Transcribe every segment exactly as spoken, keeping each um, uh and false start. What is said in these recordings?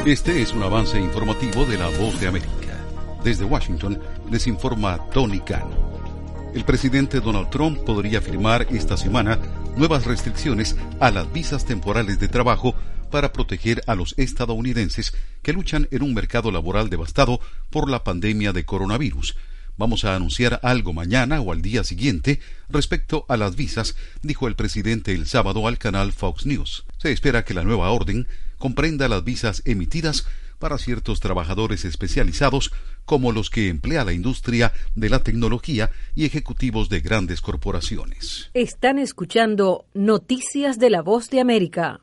Este es un avance informativo de La Voz de América. Desde Washington les informa Tony Cano. El presidente Donald Trump podría firmar esta semana nuevas restricciones a las visas temporales de trabajo para proteger a los estadounidenses que luchan en un mercado laboral devastado por la pandemia de coronavirus. Vamos a anunciar algo mañana o al día siguiente respecto a las visas, dijo el presidente el sábado al canal Fox News. Se espera que la nueva orden comprenda las visas emitidas para ciertos trabajadores especializados como los que emplea la industria de la tecnología y ejecutivos de grandes corporaciones. Están escuchando Noticias de la Voz de América.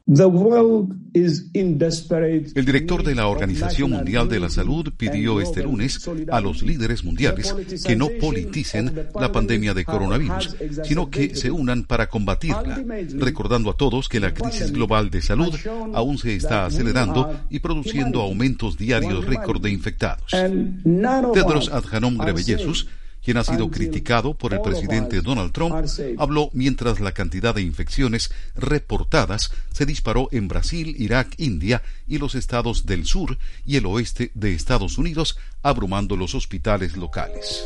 El director de la Organización Mundial de la Salud pidió este lunes a los líderes mundiales que no politicen la pandemia de coronavirus, sino que se unan para combatirla, recordando a todos que la crisis global de salud aún se está acelerando y produciendo aumentos diarios récord de infectados. Tedros Adhanom Ghebreyesus, quien ha sido criticado por el presidente Donald Trump, habló mientras la cantidad de infecciones reportadas se disparó en Brasil, Irak, India y los estados del sur y el oeste de Estados Unidos, abrumando los hospitales locales.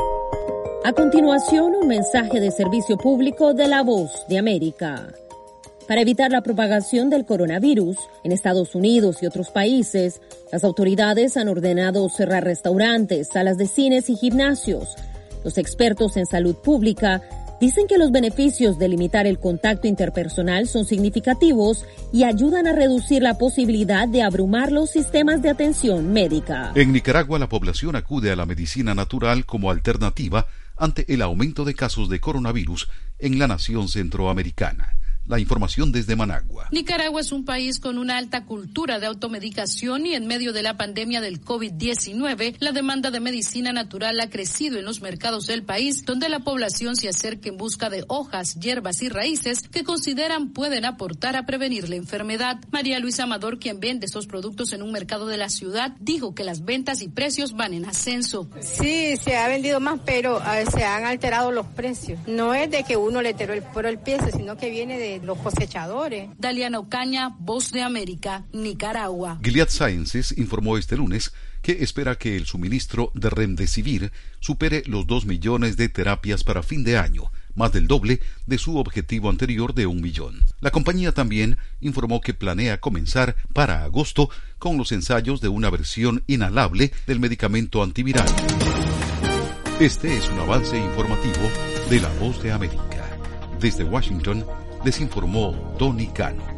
A continuación, un mensaje de servicio público de La Voz de América. Para evitar la propagación del coronavirus en Estados Unidos y otros países, las autoridades han ordenado cerrar restaurantes, salas de cines y gimnasios. Los expertos en salud pública dicen que los beneficios de limitar el contacto interpersonal son significativos y ayudan a reducir la posibilidad de abrumar los sistemas de atención médica. En Nicaragua, la población acude a la medicina natural como alternativa ante el aumento de casos de coronavirus en la nación centroamericana. La información desde Managua. Nicaragua es un país con una alta cultura de automedicación y en medio de la pandemia del COVID diecinueve, la demanda de medicina natural ha crecido en los mercados del país, donde la población se acerca en busca de hojas, hierbas y raíces que consideran pueden aportar a prevenir la enfermedad. María Luisa Amador, quien vende estos productos en un mercado de la ciudad, dijo que las ventas y precios van en ascenso. Sí, se ha vendido más, pero a ver, se han alterado los precios. No es de que uno le tiró el, por el pie, sino que viene de los cosechadores. Daliana Ocaña, Voz de América, Nicaragua. Gilead Sciences informó este lunes que espera que el suministro de Remdesivir supere los dos millones de terapias para fin de año, más del doble de su objetivo anterior de un millón. La compañía también informó que planea comenzar para agosto con los ensayos de una versión inhalable del medicamento antiviral. Este es un avance informativo de La Voz de América. Desde Washington, les informó Tony Cano.